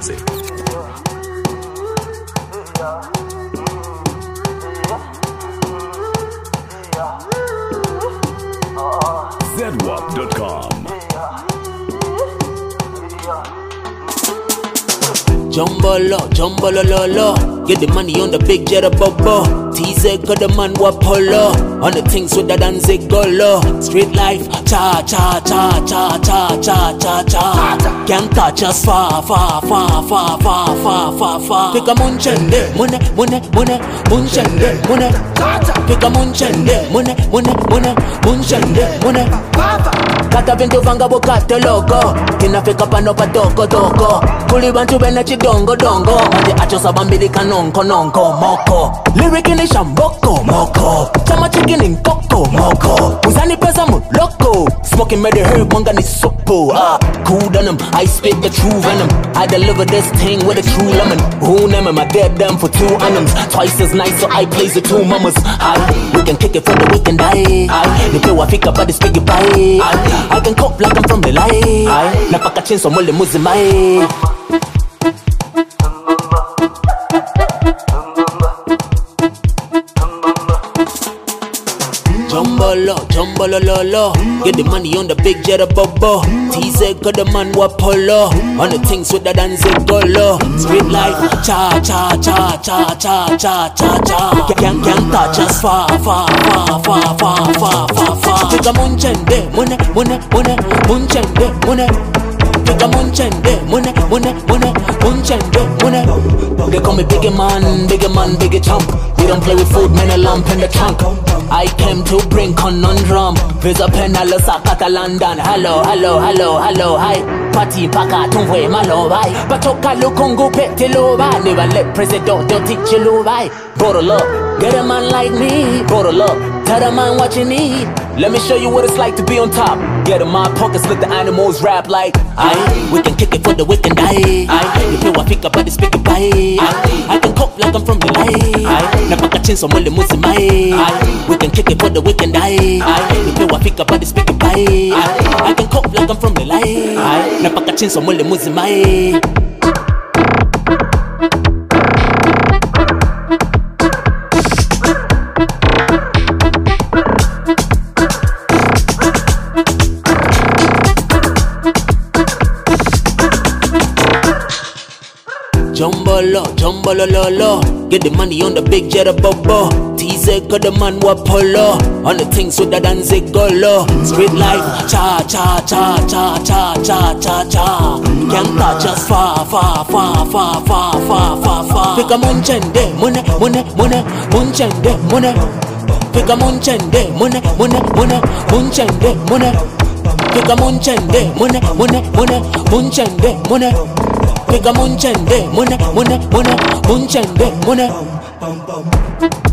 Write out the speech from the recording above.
music. ZWAP.com. Jumbolo, lo. Get the money on the big jet of Bobo. TZ got the man Wapolo. On the things with the Danzig Golo. Street life, cha. Can't touch us far. Pick a munchende, mune, munchende, mune. Pick a munchende, mune, munchende, mune. Kata vintu vanga bukate logo. Tinafika pano pa doko. Kuli bantu bena chidongo. Manje acho sabambili kanonko moko. Lyric in shamboko moko. Chama chicken in coco moko. Uzani pesa mu loco. Smoking made the herb manga ni sopo. Cool than them, I spit the true venom. I deliver this thing with a true lemon. Who name my dead them for 2 animals. Twice as nice, so I plays the 2 mamas. We can kick it for the weekend, Nipe wafika pa this big bye. I can cope like I'm from the line. Napaka chinso mole muzimai. Jumbolo, lo. Get the money on the big jet of Bobo. TZ got the man Wapolo. On the things with the Danzig Golo. Street life, cha. Can't touch us far. Pick a munchende, mune. Pick a munchende, mune, munchende, mune. They call me bigger man, bigger chump. We don't play with food, man, a lump in the trunk. I came to bring conundrum. Visa penala sakata London. Hello, hi. Party paka tungwe malo bye. Patoka lukungu pete lo bye. Never let president don't teach you lo bye. Bottle up, get a man like me. Bottle up, tell a man what you need. Let me show you what it's like to be on top. Get in my pockets, let the animals rap like we can kick it for the weekend, You feel I pick up by the speaker by I can cope like I'm from the line. Napaka chinso mole muzimai. We can kick it for the weekend, You feel I pick up by the speaker by I can cope like I'm from the line. Napaka chinso mole muzimai. Jumbolo, lo. Get the money on the big jet of Bobo. TZ got the man Wapolo. On the things with the Danzig Golo. Street life, cha. Can't touch us far. Pick a munchende, mune, munchende, mune. Pick a munchende, mune, munchende, mune. Pick a munchende, mune, munchende, mune. Pick a munchende, munchende, mune.